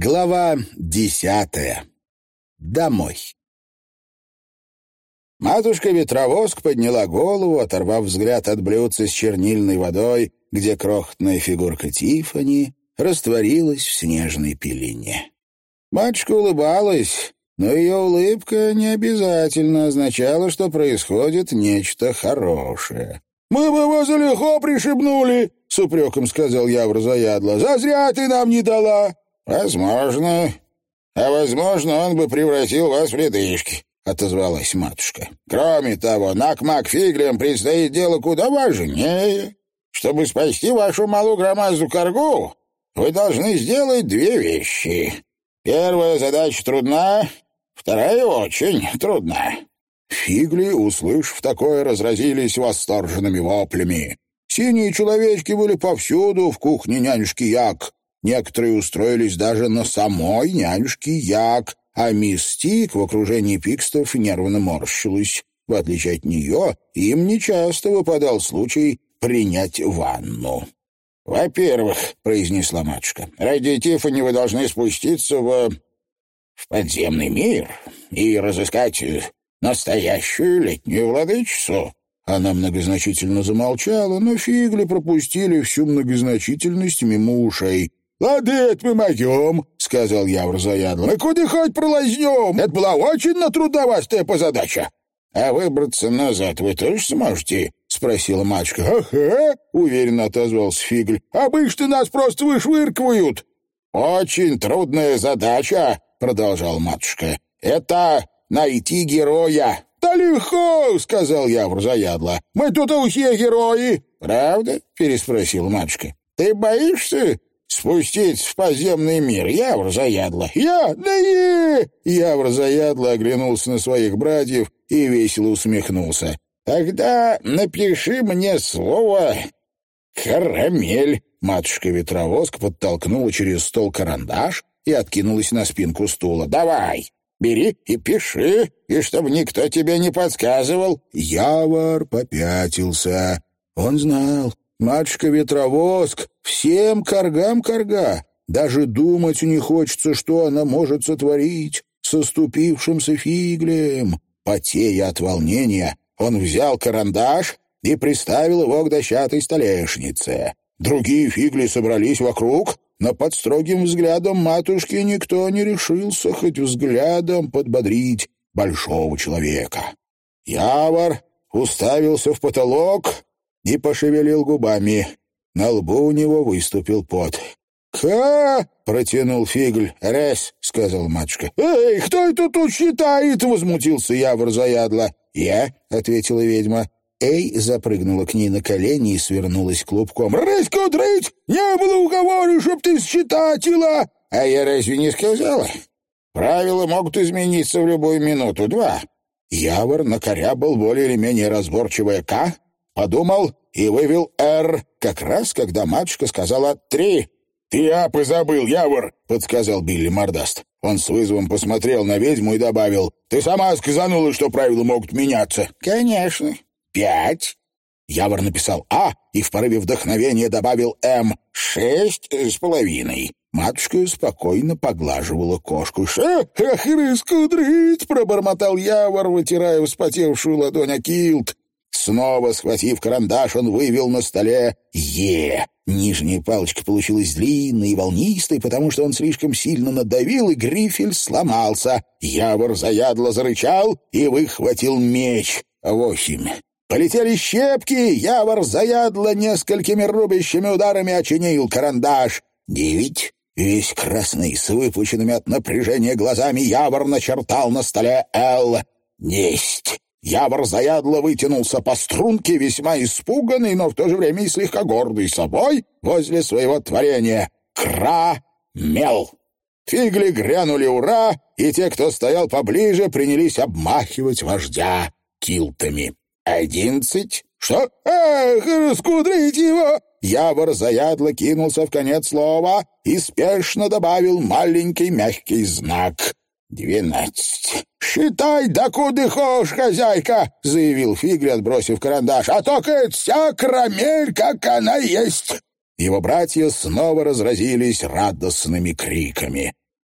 Глава 10. Домой. Матушка-ветровоск подняла голову, оторвав взгляд от блюдца с чернильной водой, где крохотная фигурка Тиффани растворилась в снежной пелене. Матушка улыбалась, но ее улыбка не обязательно означала, что происходит нечто хорошее. «Мы бы его за лихо пришибнули», — с упреком сказал Явр заядло. «Зазря ты нам не дала». «Возможно. А возможно, он бы превратил вас в ледышки», — отозвалась матушка. «Кроме того, Накмак-Фиглям предстоит дело куда важнее. Чтобы спасти вашу малую громазду коргу, вы должны сделать две вещи. Первая задача трудна, вторая очень трудна». Фигли, услышав такое, разразились восторженными воплями. Синие человечки были повсюду в кухне нянюшки Як. Некоторые устроились даже на самой нянюшке Як, а мисс Тик в окружении пикстов нервно морщилась. В отличие от нее, им нечасто выпадал случай принять ванну. «Во-первых, — произнесла матушка, — ради Тиффани вы должны спуститься в подземный мир и разыскать настоящую летнюю владычицу». Она многозначительно замолчала, но Фигли пропустили всю многозначительность мимо ушей. «Ладно, это мы могем», — сказал Явр заядло. «Мы куда хоть пролазнем. Это была очень натрудовастая позадача». «А выбраться назад вы тоже сможете?» — спросила матушка. «Ага», — уверенно отозвался Фигль. «Обычно нас просто вышвыркивают». «Очень трудная задача», — продолжала матушка. «Это найти героя». «Да легко», — сказал Явр заядло. «Мы тут все герои». «Правда?» — переспросила матушка. «Ты боишься спуститься в подземный мир, Явр заядло?» «Я? Да Явр заядло оглянулся на своих братьев и весело усмехнулся. «Тогда напиши мне слово «карамель». Матушка-ветровоск подтолкнула через стол карандаш и откинулась на спинку стула. «Давай, бери и пиши, и чтобы никто тебе не подсказывал». Явор попятился. Он знал, матушка-ветровоск всем коргам корга. Даже думать не хочется, что она может сотворить с оступившимся Фиглем. Потея от волнения, он взял карандаш и приставил его к дощатой столешнице. Другие фигли собрались вокруг, но под строгим взглядом матушки никто не решился хоть взглядом подбодрить большого человека. Явор уставился в потолок и пошевелил губами. На лбу у него выступил пот. «Ка!» — протянул Фигль. «Рес!» — сказал матушка. «Эй, кто это тут считает?» — возмутился Явор заядло. «Я!» — ответила ведьма. Эй запрыгнула к ней на колени и свернулась клубком. «Рыську дрыть! Не было уговора, чтоб ты считатила!» «А я разве не сказала? Правила могут измениться в любую минуту. Два». Явор накорябал более или менее разборчивое «К», подумал и вывел «Р», как раз когда матушка сказала «3». «Ты апы забыл, Явор», — подсказал Билли Мордаст. Он с вызовом посмотрел на ведьму и добавил: «Ты сама сказанула, что правила могут меняться». «Конечно. 5». Явор написал «А» и в порыве вдохновения добавил «М». 6,5. Матушка спокойно поглаживала кошку. «Ах, рыскудрить!» — пробормотал Явор, вытирая вспотевшую ладонь о килт. Снова схватив карандаш, он вывел на столе «Е». Нижняя палочка получилась длинной и волнистой, потому что он слишком сильно надавил, и грифель сломался. Явор заядло зарычал и выхватил меч. 8. Полетели щепки, Явор заядло несколькими рубящими ударами очинил карандаш. 9. Весь красный, с выпученными от напряжения глазами, Явор начертал на столе «Л». 10. Явор заядло вытянулся по струнке, весьма испуганный, но в то же время и слегка гордый собой, возле своего творения. Кра-мел. Фигли грянули «Ура!», и те, кто стоял поближе, принялись обмахивать вождя килтами. 11. Что? Эх, раскудрите его! Явор заядло кинулся в конец слова и спешно добавил маленький мягкий знак. 12. «Считай, докуда хочешь, хозяйка!» — заявил Фигли, отбросив карандаш. «А только это вся карамель, как она есть!» Его братья снова разразились радостными криками.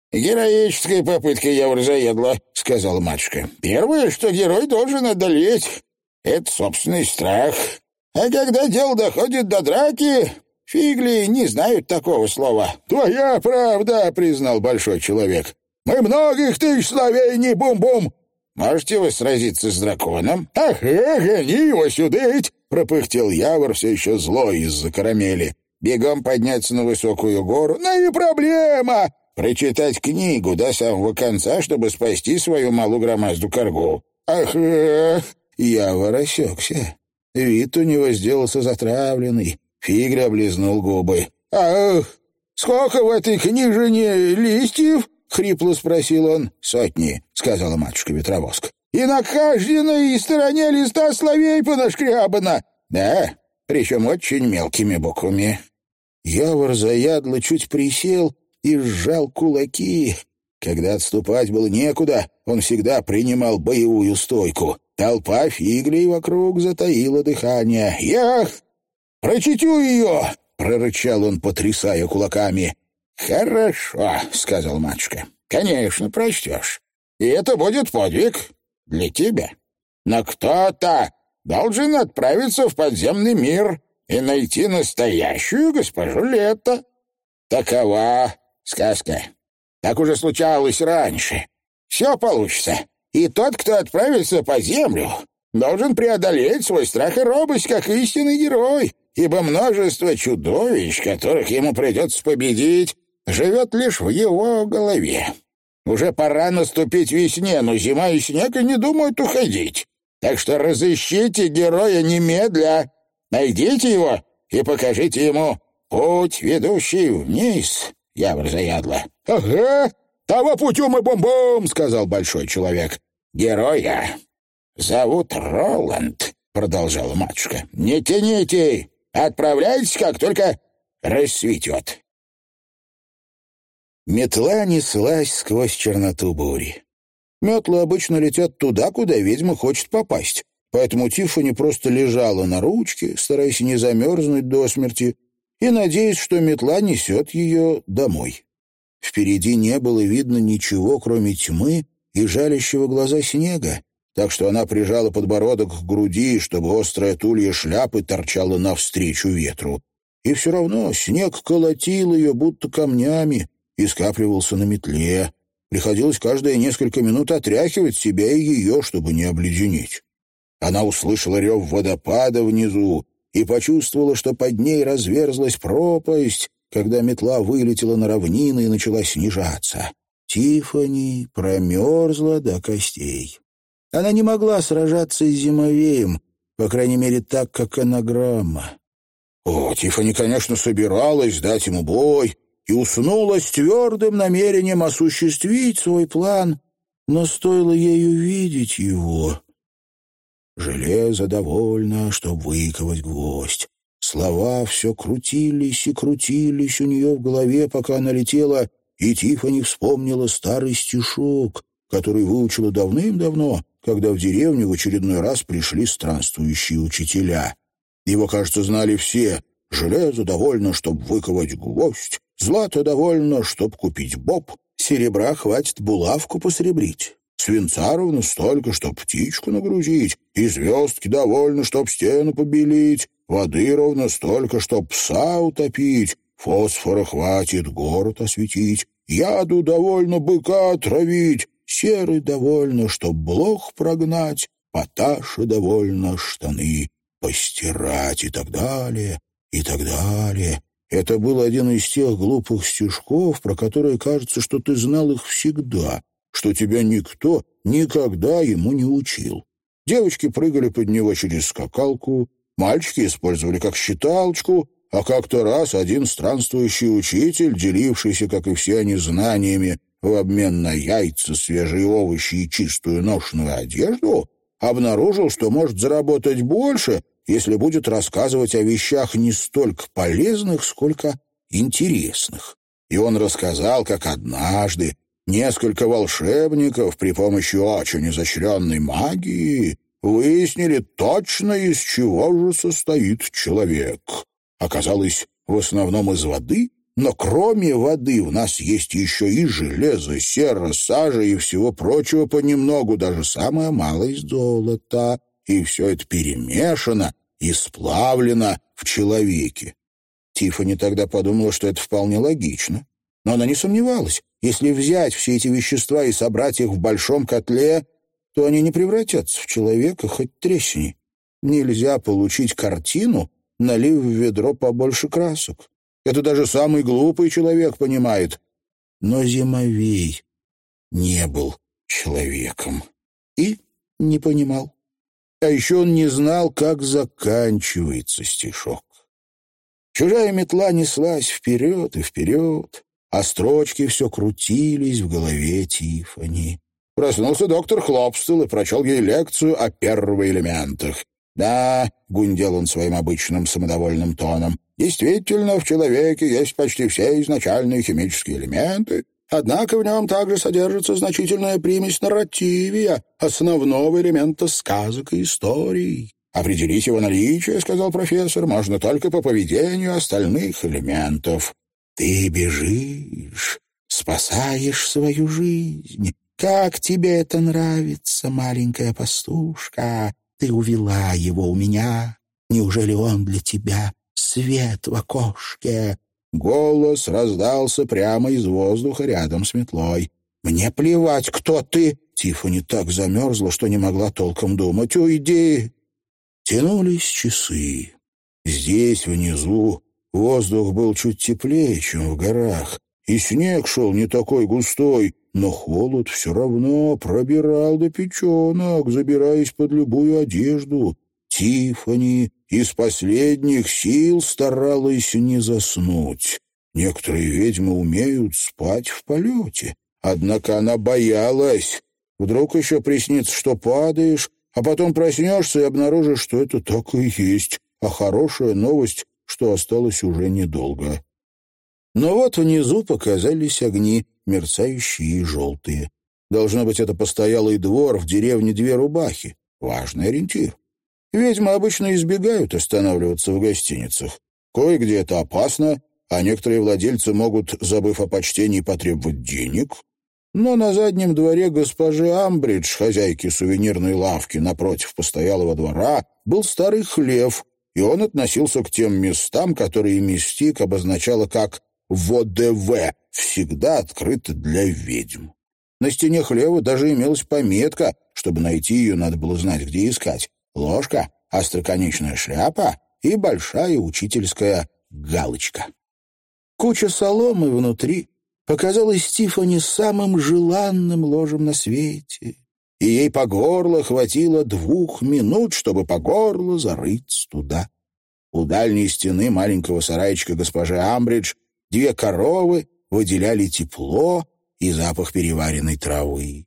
«Героическая попытка, Явр-Заедла», — сказала матушка. «Первое, что герой должен одолеть, — это собственный страх. А когда дело доходит до драки, фигли не знают такого слова». «Твоя правда», — признал большой человек. «Мы многих тысяч словей бум-бум». «Можете вы сразиться с драконом?» «Ага, гони его сюда!» — пропыхтел Явор, все еще злой из-за карамели. «Бегом подняться на высокую гору?» «Ну и проблема!» «Прочитать книгу до самого конца, чтобы спасти свою малую коргу». «Ага!» Явор осекся. Вид у него сделался затравленный. Фигля облизнул губы. «Ах, сколько в этой книжине листьев?» — хрипло спросил он. «100, — сказала матушка-ветровоск. «И на каждой стороне листа словей понашкрябано». «Да, причем очень мелкими буквами». Явор заядло чуть присел и сжал кулаки. Когда отступать было некуда, он всегда принимал боевую стойку. Толпа фиглей вокруг затаила дыхание. «Ях! Прочту ее!» — прорычал он, потрясая кулаками. «Хорошо», — сказал матушка. «Конечно, прочтешь. И это будет подвиг для тебя. Но кто-то должен отправиться в подземный мир и найти настоящую госпожу Лето. Такова сказка. Так уже случалось раньше. Все получится. И тот, кто отправится по землю, должен преодолеть свой страх и робость, как истинный герой, ибо множество чудовищ, которых ему придется победить, живет лишь в его голове. Уже пора наступить весне, но зима и снег и не думают уходить. Так что разыщите героя немедля, найдите его и покажите ему путь, ведущий вниз, Явр-Заядла». «Ага, того путем и бом-бом», — сказал большой человек. «Героя зовут Роланд», — продолжала матушка. «Не тяните, отправляйтесь, как только рассветет». Метла неслась сквозь черноту бури. Метлы обычно летят туда, куда ведьма хочет попасть, поэтому Тиффани просто лежала на ручке, стараясь не замерзнуть до смерти, и надеясь, что метла несет ее домой. Впереди не было видно ничего, кроме тьмы и жалящего глаза снега, так что она прижала подбородок к груди, чтобы острая тулья шляпы торчала навстречу ветру. И все равно снег колотил ее, будто камнями, и скапливался на метле. Приходилось каждые несколько минут отряхивать себя и ее, чтобы не обледенеть. Она услышала рев водопада внизу и почувствовала, что под ней разверзлась пропасть, когда метла вылетела на равнины и начала снижаться. Тиффани промерзла до костей. Она не могла сражаться с зимовеем, по крайней мере, так, как анаграмма. Тиффани, конечно, собиралась дать ему бой и уснула с твердым намерением осуществить свой план, но стоило ей увидеть его. Железо довольно, чтоб выковать гвоздь. Слова все крутились и крутились у нее в голове, пока она летела, и Тиффани вспомнила старый стишок, который выучила давным-давно, когда в деревню в очередной раз пришли странствующие учителя. Его, кажется, знали все. Железо довольно, чтоб выковать гвоздь, злато довольно, чтоб купить боб, серебра хватит булавку посребрить. Свинца ровно столько, чтоб птичку нагрузить, и звездки довольно, чтоб стену побелить, воды ровно столько, чтоб пса утопить, фосфора хватит город осветить, яду довольно быка отравить, серы довольно, чтоб блох прогнать, поташи довольно штаны постирать и так далее, и так далее. Это был один из тех глупых стишков, про которые кажется, что ты знал их всегда, что тебя никто никогда ему не учил. Девочки прыгали под него через скакалку, мальчики использовали как считалочку, а как-то раз один странствующий учитель, делившийся, как и все они, знаниями в обмен на яйца, свежие овощи и чистую ношеную одежду, обнаружил, что может заработать больше, если будет рассказывать о вещах не столько полезных, сколько интересных. И он рассказал, как однажды несколько волшебников при помощи очень изощренной магии выяснили точно, из чего же состоит человек. Оказалось, в основном из воды, Но кроме воды у нас есть еще и железо, сера, сажа и всего прочего понемногу, даже самое малое золото. И все это перемешано и сплавлено в человеке. Тиффани тогда подумала, что это вполне логично. Но она не сомневалась. Если взять все эти вещества и собрать их в большом котле, то они не превратятся в человека хоть тресни. Нельзя получить картину, налив в ведро побольше красок. Это даже самый глупый человек понимает. Но Зимовей не был человеком и не понимал. А еще он не знал, как заканчивается стишок. Чужая метла неслась вперед и вперед, а строчки все крутились в голове Тиффани. Проснулся доктор Хлопстел и прочел ей лекцию о первоэлементах. «Да», — гундел он своим обычным самодовольным тоном, «действительно, в человеке есть почти все изначальные химические элементы, однако в нем также содержится значительная примесь нарративия, основного элемента сказок и историй. Определить его наличие, — сказал профессор, — можно только по поведению остальных элементов. Ты бежишь, спасаешь свою жизнь. Как тебе это нравится, маленькая пастушка? Ты увела его у меня. Неужели он для тебя свет в окошке?» Голос раздался прямо из воздуха рядом с метлой. «Мне плевать, кто ты!» Тиффани так замерзла, что не могла толком думать. «Уйди!» Тянулись часы. Здесь, внизу, воздух был чуть теплее, чем в горах, и снег шел не такой густой, но холод все равно пробирал до печенок, забираясь под любую одежду. Тиффани из последних сил старалась не заснуть. Некоторые ведьмы умеют спать в полете, однако она боялась. Вдруг еще приснится, что падаешь, а потом проснешься и обнаружишь, что это так и есть, а хорошая новость, что осталось уже недолго. Но вот внизу показались огни, мерцающие и желтые. Должно быть, это постоялый двор в деревне Две Рубахи. Важный ориентир. Ведьмы обычно избегают останавливаться в гостиницах. Кое-где это опасно, а некоторые владельцы могут, забыв о почтении, потребовать денег. Но на заднем дворе госпожи Амбридж, хозяйки сувенирной лавки напротив постоялого двора, был старый хлев, и он относился к тем местам, которые мистик обозначала как ВДВ, всегда открыто для ведьм. На стене хлева даже имелась пометка, чтобы найти ее, надо было знать, где искать. Ложка, остроконечная шляпа и большая учительская галочка. Куча соломы внутри показалась Тиффани самым желанным ложем на свете, и ей по горло хватило 2 минут, чтобы по горло зарыться туда. У дальней стены маленького сарайчика госпожи Амбридж 2 коровы выделяли тепло и запах переваренной травы.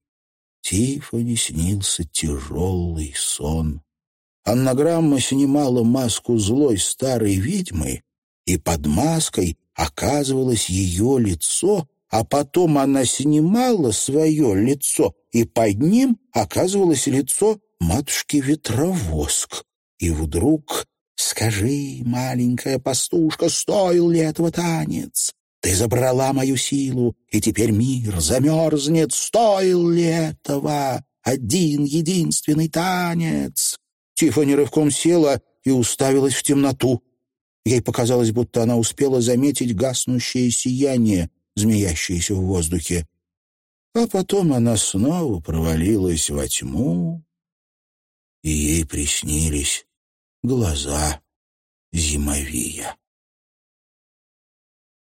Тиффани снился тяжелый сон. Аннаграмма снимала маску злой старой ведьмы, и под маской оказывалось ее лицо, а потом она снимала свое лицо, и под ним оказывалось лицо матушки-ветровоск. И вдруг: «Скажи, маленькая пастушка, стоил ли этого танец? Ты забрала мою силу, и теперь мир замерзнет. Стоил ли этого один единственный танец?» Тиффани рывком села и уставилась в темноту. Ей показалось, будто она успела заметить гаснущее сияние, змеящееся в воздухе. А потом она снова провалилась во тьму, и ей приснились глаза Зимовия.